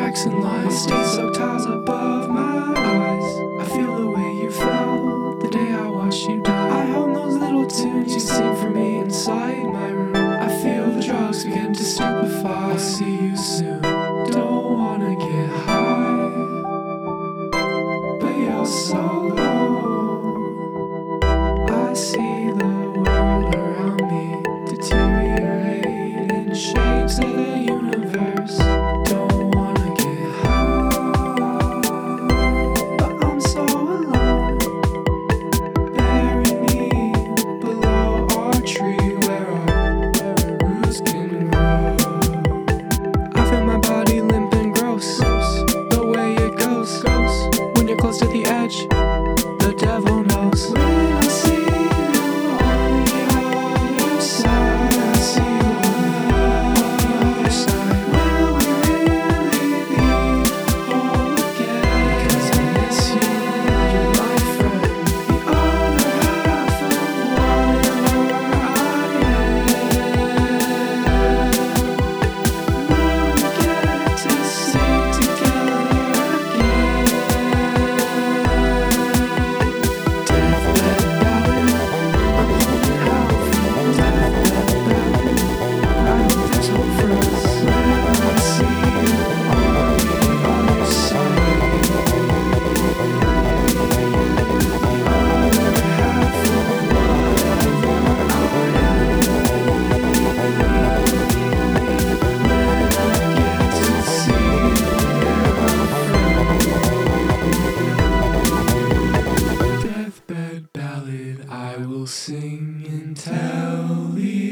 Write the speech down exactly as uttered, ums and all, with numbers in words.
cracks in lies. Stay so towers above my eyes. I feel the way you felt the day I watched you die. I hum those little tunes you sing for me inside my room. I feel the drugs begin to stupefy. I'll see you soon. Don't wanna get high, but you're so low. I see the world around me deteriorate in shapes of the universe. Don't wanna get high, but I'm so alone. Bury me below our tree where our, where our roots can grow. I feel my body limp and gross, the way it goes. When you're close to the edge, the devil knows. When I see you on the other side, I see you on the other side. Will we really be whole again? 'Cause I miss you, you're my friend. The other half of whatever I am. Will we get to sing together again? Deathbed ballad, I'm holding out for deathbed ballad. I hope there's hope for us when I see you on the other side. The other half of whatever I am. When I get to see you, you're my friend. Deathbed ballad I will sing and tell the